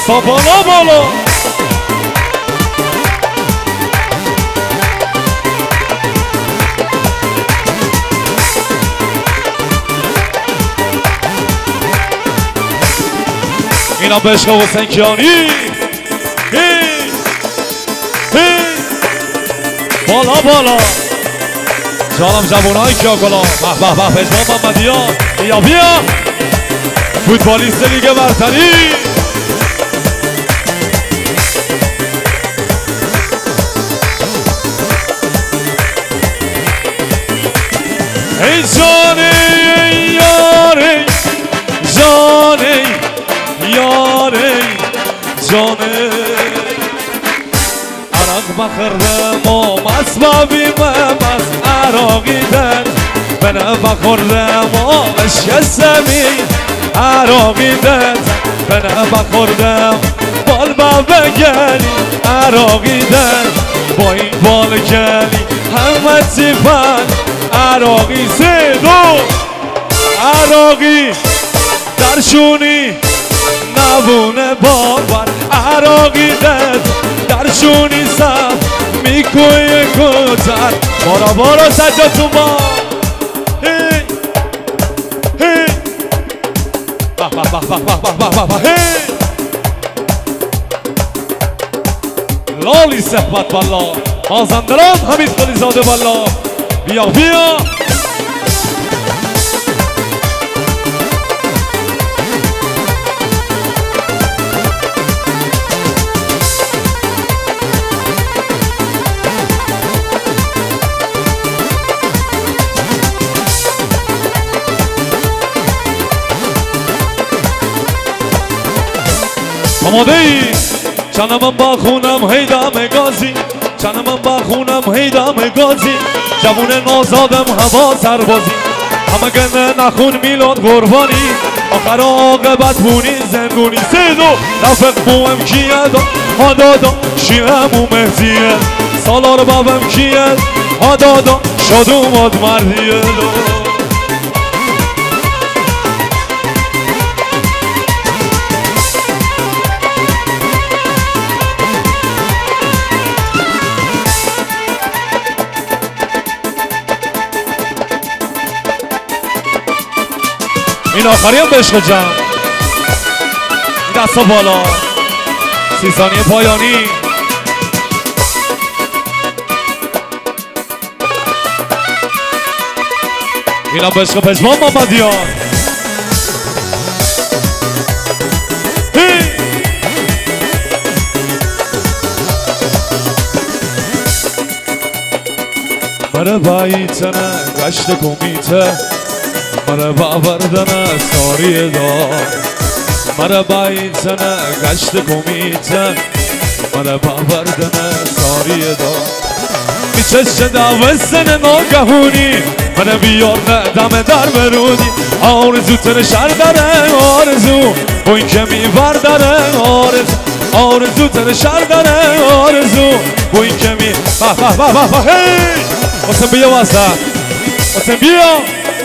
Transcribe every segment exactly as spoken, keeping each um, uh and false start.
دستا بالا بالا. اینا به عشق حسین کیانی. هی هی بالا بالا. جانم جوانای کیاکلا. به به به پژمان محمدیان. بیا بیا فوتبالیست لیگ برتری. ای جانه یاره جانه یاره جانه عرق بخورده ما مسبابی ممز عراقی دن بنا بخورده ما اشکستمی عراقی دن بنا بخورده بال بابا گلی عراقی دن با این بال گلی همه تیفن عراقی سیدو عراقی درشونی نبونه باور عراقی دد درشونی سب میکوی کتر بارا بارا سجاتون با هی هی بح بح بح بح بح بح بح بح هی لالی صحبت بالا مازندران حمید قلی زاده بالا. بیا بیا آماده ای؟ چنم با خونم هیدم گازی چنم با خونم هیدم گازی جوون نازادم هوا سربازی همه گنه نخون میلاد قربانی آخر آقابت بونی زندونی سیدو رفق بوم کیه دا هادادا شیعه مو مهدیه سالار بابم کیه هادادا شادو ماد مردیه دا این آخری هم به عشق جمع. این دستا بالا سی ثانیه پایانی. این هم به عشق پژمان محمدیان. مره باییتنه گشت کمیته مره باوردنه ساری دار مره باییتنه گشت کمیته مره باوردنه ساری دار میچش دوستن ناگهونی مره بیار دم در برودی آرزو تن شر داره آرزو اون که میبر داره آرزو آرزو تن شر داره آرزو اون که می به به به به به هی حسین بیا واسه حسین بیا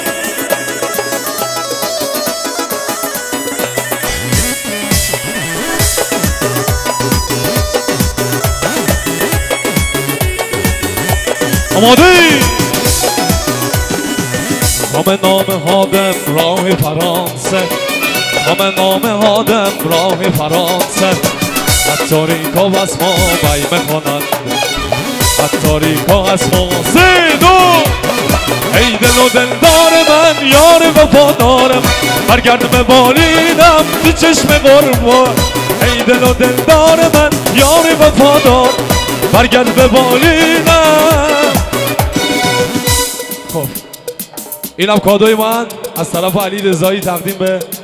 آماده ای؟ همه نام هادم راه فرانسه همه نام هادم راه فرانسه حتاریکا و از ما بیمه خانند حتاریکا از ما سیدو ای دل و دلدار من یار وفادارم برگرد به بالیدم بی چشم قربان ای دل و دلدار من یار وفادار برگرد به بالیدم. خب اینم کادوی من از طرف علی رضایی تقدیم به